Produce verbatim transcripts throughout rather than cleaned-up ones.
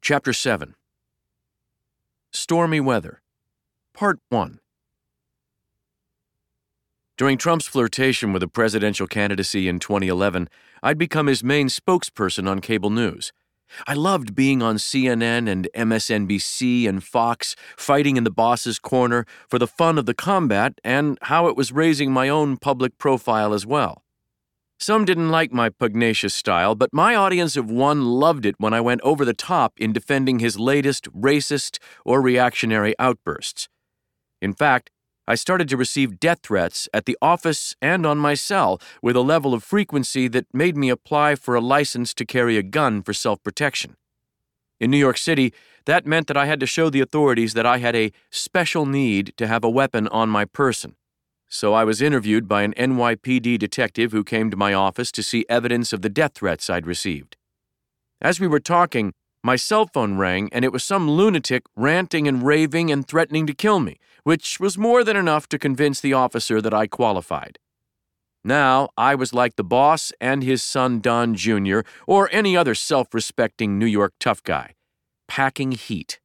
Chapter seven. Stormy Weather. Part one. During Trump's flirtation with the presidential candidacy in twenty eleven, I'd become his main spokesperson on cable news. I loved being on C N N and M S N B C and Fox, fighting in the boss's corner for the fun of the combat and how it was raising my own public profile as well. Some didn't like my pugnacious style, but my audience of one loved it when I went over the top in defending his latest racist or reactionary outbursts. In fact, I started to receive death threats at the office and on my cell with a level of frequency that made me apply for a license to carry a gun for self-protection. In New York City, that meant that I had to show the authorities that I had a special need to have a weapon on my person. So I was interviewed by an N Y P D detective who came to my office to see evidence of the death threats I'd received. As we were talking, my cell phone rang, and it was some lunatic ranting and raving and threatening to kill me, which was more than enough to convince the officer that I qualified. Now, I was like the boss and his son Don Junior or any other self-respecting New York tough guy, packing heat.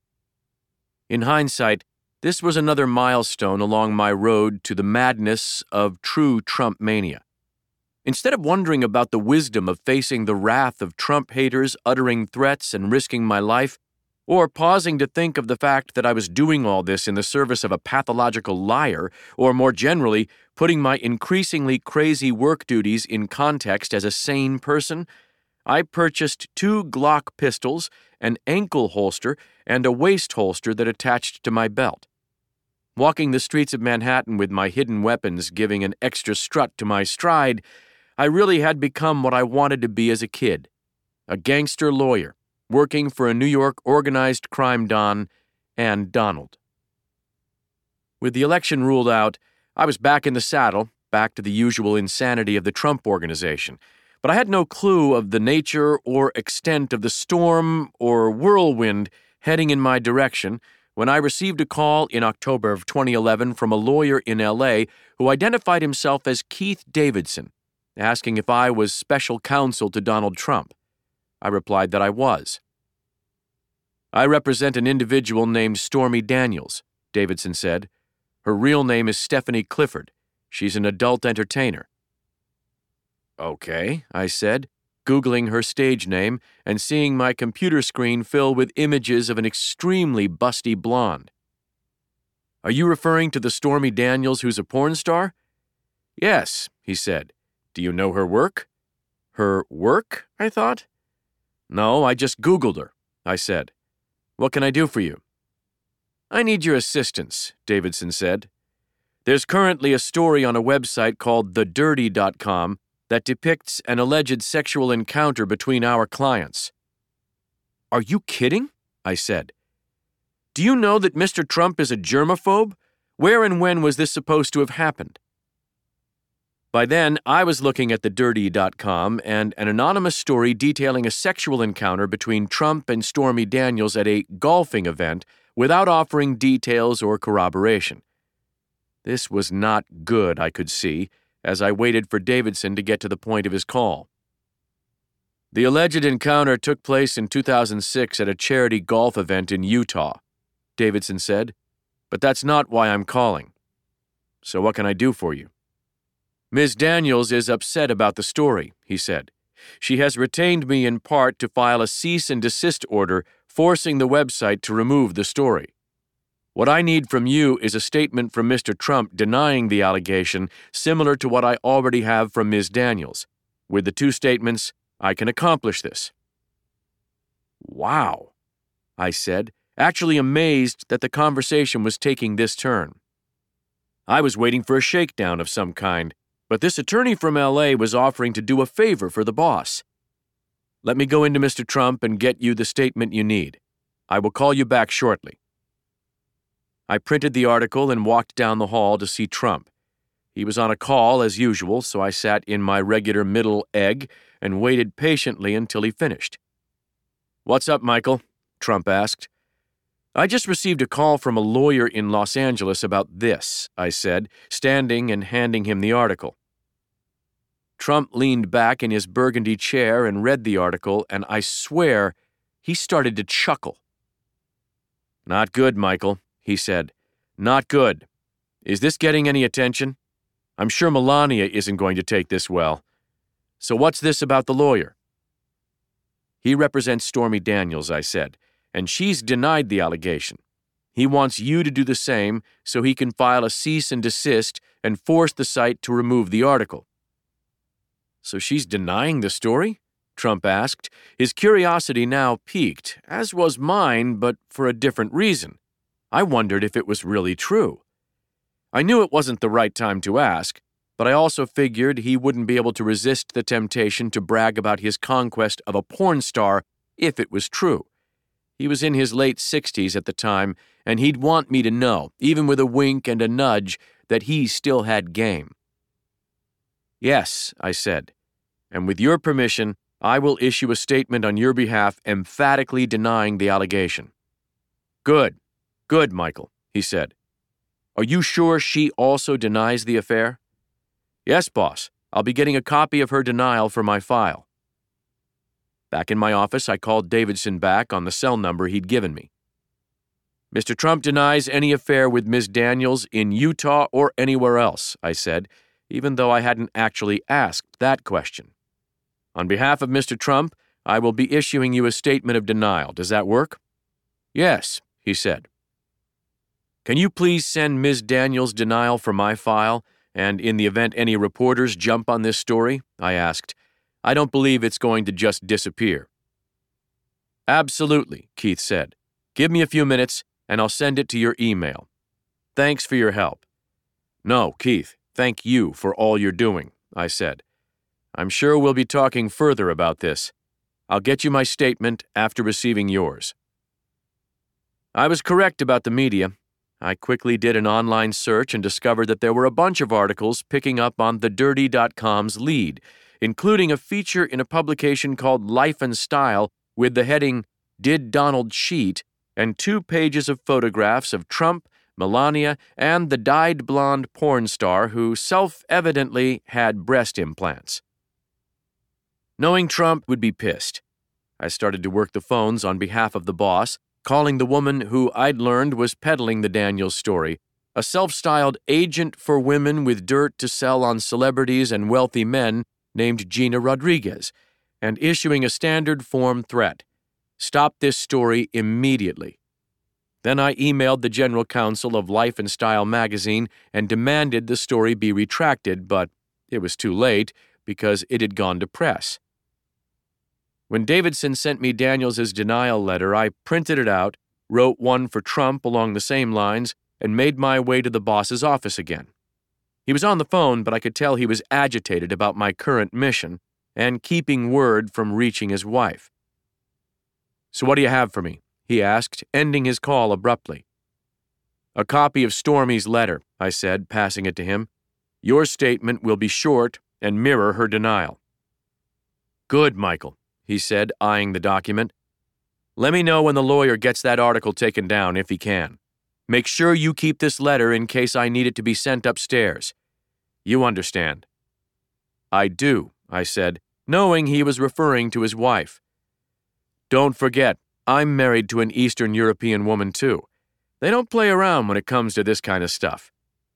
In hindsight, this was another milestone along my road to the madness of true Trump mania. Instead of wondering about the wisdom of facing the wrath of Trump haters uttering threats and risking my life, or pausing to think of the fact that I was doing all this in the service of a pathological liar, or more generally, putting my increasingly crazy work duties in context as a sane person, I purchased two Glock pistols, an ankle holster, and a waist holster that attached to my belt. Walking the streets of Manhattan with my hidden weapons giving an extra strut to my stride, I really had become what I wanted to be as a kid, a gangster lawyer, working for a New York organized crime don and Donald. With the election ruled out, I was back in the saddle, back to the usual insanity of the Trump Organization, but I had no clue of the nature or extent of the storm or whirlwind heading in my direction when I received a call in October of twenty eleven from a lawyer in L A who identified himself as Keith Davidson, asking if I was special counsel to Donald Trump. I replied that I was. "I represent an individual named Stormy Daniels," Davidson said. "Her real name is Stephanie Clifford. She's an adult entertainer." "Okay," I said, Googling her stage name and seeing my computer screen fill with images of an extremely busty blonde. "Are you referring to the Stormy Daniels who's a porn star?" "Yes," he said. "Do you know her work?" "Her work?" I thought. "No, I just Googled her," I said. "What can I do for you?" "I need your assistance," Davidson said. "There's currently a story on a website called the dirty dot com that depicts an alleged sexual encounter between our clients." "Are you kidding?" I said. "Do you know that Mister Trump is a germaphobe? Where and when was this supposed to have happened?" By then, I was looking at the dirty dot com and an anonymous story detailing a sexual encounter between Trump and Stormy Daniels at a golfing event without offering details or corroboration. This was not good, I could see, as I waited for Davidson to get to the point of his call. "The alleged encounter took place in two thousand six at a charity golf event in Utah," Davidson said, "but that's not why I'm calling. So what can I do for you?" "Miz Daniels is upset about the story," he said. "She has retained me in part to file a cease and desist order forcing the website to remove the story. What I need from you is a statement from Mister Trump denying the allegation, similar to what I already have from Miz Daniels. With the two statements, I can accomplish this." "Wow," I said, actually amazed that the conversation was taking this turn. I was waiting for a shakedown of some kind, but this attorney from L A was offering to do a favor for the boss. "Let me go into Mister Trump and get you the statement you need. I will call you back shortly." I printed the article and walked down the hall to see Trump. He was on a call as usual, so I sat in my regular middle egg and waited patiently until he finished. "What's up, Michael?" Trump asked. "I just received a call from a lawyer in Los Angeles about this," I said, standing and handing him the article. Trump leaned back in his burgundy chair and read the article, and I swear He started to chuckle. "Not good, Michael," he said. "Not good. Is this getting any attention? I'm sure Melania isn't going to take this well. So what's this about the lawyer?" "He represents Stormy Daniels," I said, "and she's denied the allegation. He wants you to do the same so he can file a cease and desist and force the site to remove the article." "So she's denying the story?" Trump asked, his curiosity now piqued, as was mine, but for a different reason. I wondered if it was really true. I knew it wasn't the right time to ask, but I also figured he wouldn't be able to resist the temptation to brag about his conquest of a porn star if it was true. He was in his late sixties at the time, and he'd want me to know, even with a wink and a nudge, that he still had game. "Yes," I said, "and with your permission, I will issue a statement on your behalf emphatically denying the allegation." "Good, good, Michael," he said. "Are you sure she also denies the affair?" "Yes, boss. I'll be getting a copy of her denial for my file." Back in my office, I called Davidson back on the cell number he'd given me. "Mister Trump denies any affair with Miz Daniels in Utah or anywhere else," I said, even though I hadn't actually asked that question. "On behalf of Mister Trump, I will be issuing you a statement of denial. Does that work?" "Yes," he said. "Can you please send Miz Daniels' denial for my file, and in the event any reporters jump on this story?" I asked. "I don't believe it's going to just disappear." "Absolutely," Keith said. "Give me a few minutes, and I'll send it to your email. Thanks for your help." "No, Keith, thank you for all you're doing," I said. "I'm sure we'll be talking further about this. I'll get you my statement after receiving yours." I was correct about the media. I quickly did an online search and discovered that there were a bunch of articles picking up on the dirty dot com's lead, including a feature in a publication called Life and Style with the heading, "Did Donald Cheat?" and two pages of photographs of Trump, Melania, and the dyed blonde porn star who self-evidently had breast implants. Knowing Trump would be pissed, I started to work the phones on behalf of the boss, calling the woman who I'd learned was peddling the Daniels story, a self-styled agent for women with dirt to sell on celebrities and wealthy men named Gina Rodriguez, and issuing a standard form threat. Stop this story immediately. Then I emailed the general counsel of Life and Style magazine and demanded the story be retracted, but it was too late because it had gone to press. When Davidson sent me Daniels' denial letter, I printed it out, wrote one for Trump along the same lines, and made my way to the boss's office again. He was on the phone, but I could tell he was agitated about my current mission and keeping word from reaching his wife. "So what do you have for me?" he asked, ending his call abruptly. "A copy of Stormy's letter," I said, passing it to him. "Your statement will be short and mirror her denial." "Good, Michael," he said, eyeing the document. "Let me know when the lawyer gets that article taken down, if he can. Make sure you keep this letter in case I need it to be sent upstairs. You understand." "I do," I said, knowing he was referring to his wife. "Don't forget, I'm married to an Eastern European woman, too. They don't play around when it comes to this kind of stuff."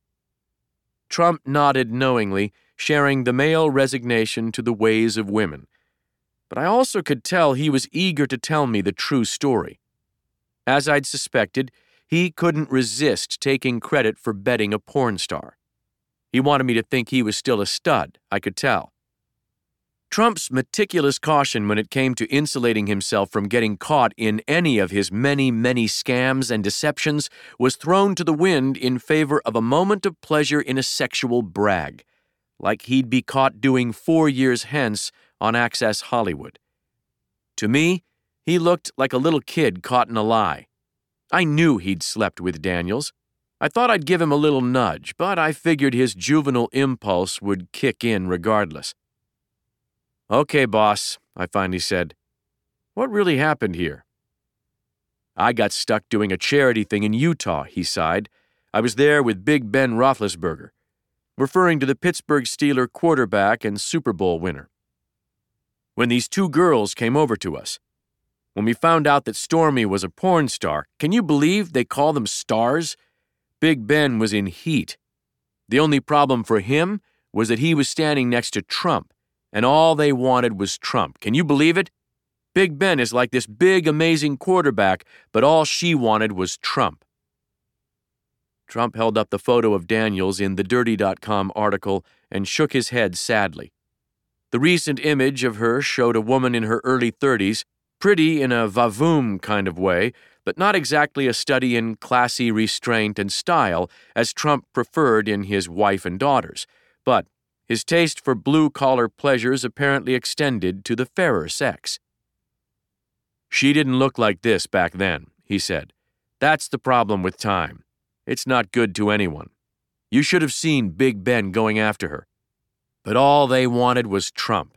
Trump nodded knowingly, sharing the male resignation to the ways of women. But I also could tell he was eager to tell me the true story. As I'd suspected, he couldn't resist taking credit for betting a porn star. He wanted me to think he was still a stud, I could tell. Trump's meticulous caution when it came to insulating himself from getting caught in any of his many, many scams and deceptions was thrown to the wind in favor of a moment of pleasure in a sexual brag, like he'd be caught doing four years hence on Access Hollywood. To me, he looked like a little kid caught in a lie. I knew he'd slept with Daniels. I thought I'd give him a little nudge, but I figured his juvenile impulse would kick in regardless. "Okay, boss," I finally said. "What really happened here?" "I got stuck doing a charity thing in Utah," he sighed. "I was there with Big Ben Roethlisberger," referring to the Pittsburgh Steelers quarterback and Super Bowl winner. "When these two girls came over to us. When we found out that Stormy was a porn star, can you believe they call them stars? Big Ben was in heat. The only problem for him was that he was standing next to Trump, and all they wanted was Trump. Can you believe it? Big Ben is like this big, amazing quarterback, but all she wanted was Trump. Trump held up the photo of Daniels in the Dirty dot com article and shook his head sadly. The recent image of her showed a woman in her early thirties, pretty in a vavoom kind of way, but not exactly a study in classy restraint and style as Trump preferred in his wife and daughters. But his taste for blue-collar pleasures apparently extended to the fairer sex. "She didn't look like this back then," he said. "That's the problem with time. It's not good to anyone. You should have seen Big Ben going after her. But all they wanted was Trump."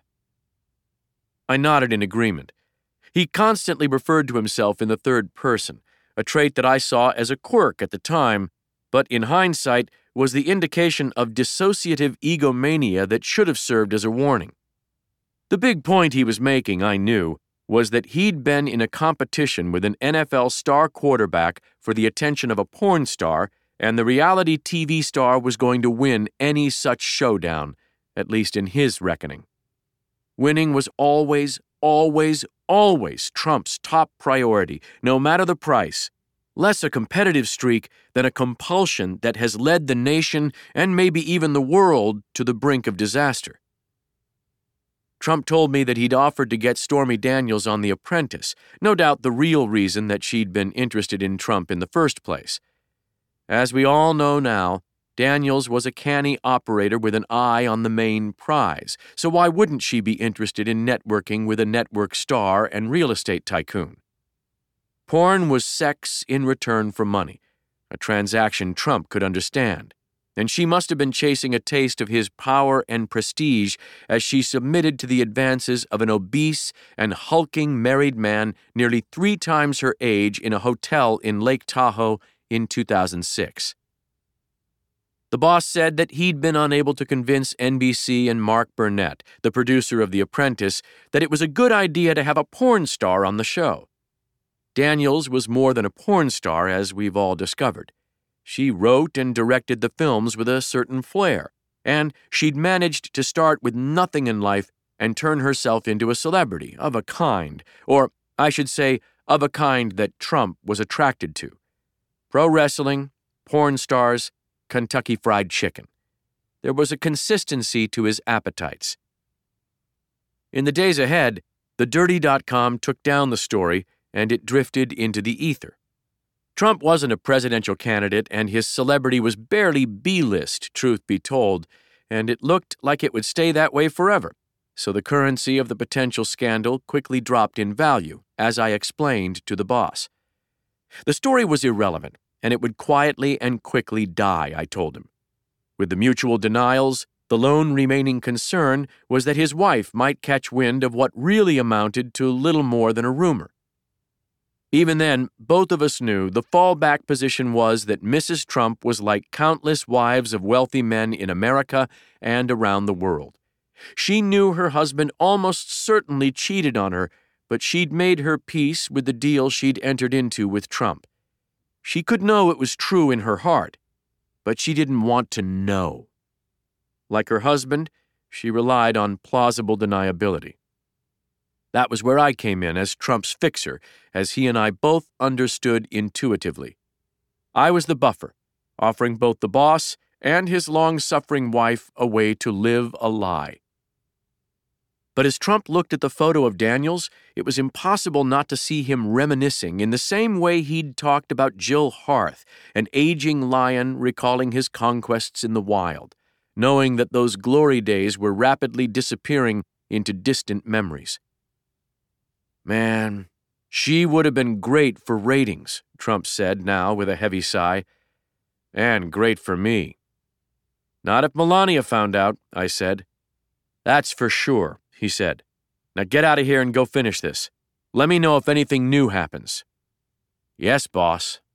I nodded in agreement. He constantly referred to himself in the third person, a trait that I saw as a quirk at the time, but in hindsight was the indication of dissociative egomania that should have served as a warning. The big point he was making, I knew, was that he'd been in a competition with an N F L star quarterback for the attention of a porn star, and the reality T V star was going to win any such showdown, at least in his reckoning. Winning was always, always, always Trump's top priority, no matter the price. Less a competitive streak than a compulsion that has led the nation and maybe even the world to the brink of disaster. Trump told me that he'd offered to get Stormy Daniels on The Apprentice, no doubt the real reason that she'd been interested in Trump in the first place. As we all know now, Daniels was a canny operator with an eye on the main prize, so why wouldn't she be interested in networking with a network star and real estate tycoon? Porn was sex in return for money, a transaction Trump could understand, and she must have been chasing a taste of his power and prestige as she submitted to the advances of an obese and hulking married man nearly three times her age in a hotel in Lake Tahoe in two thousand six. The boss said that he'd been unable to convince N B C and Mark Burnett, the producer of The Apprentice, that it was a good idea to have a porn star on the show. Daniels was more than a porn star, as we've all discovered. She wrote and directed the films with a certain flair, and she'd managed to start with nothing in life and turn herself into a celebrity of a kind, or I should say, of a kind that Trump was attracted to. Pro wrestling, porn stars, Kentucky Fried Chicken. There was a consistency to his appetites. In the days ahead, the Dirty dot com took down the story and it drifted into the ether. Trump wasn't a presidential candidate and his celebrity was barely B-list, truth be told, and it looked like it would stay that way forever. So the currency of the potential scandal quickly dropped in value, as I explained to the boss. The story was irrelevant, and it would quietly and quickly die, I told him. With the mutual denials, the lone remaining concern was that his wife might catch wind of what really amounted to little more than a rumor. Even then, both of us knew the fallback position was that Missus Trump was like countless wives of wealthy men in America and around the world. She knew her husband almost certainly cheated on her, but she'd made her peace with the deal she'd entered into with Trump. She could know it was true in her heart, but she didn't want to know. Like her husband, she relied on plausible deniability. That was where I came in as Trump's fixer, as he and I both understood intuitively. I was the buffer, offering both the boss and his long-suffering wife a way to live a lie. But as Trump looked at the photo of Daniels, it was impossible not to see him reminiscing in the same way he'd talked about Jill Harth, an aging lion recalling his conquests in the wild, knowing that those glory days were rapidly disappearing into distant memories. Man, she would have been great for ratings, Trump said now with a heavy sigh. And great for me. Not if Melania found out, I said. That's for sure, he said. Now get out of here and go finish this. Let me know if anything new happens. Yes, boss.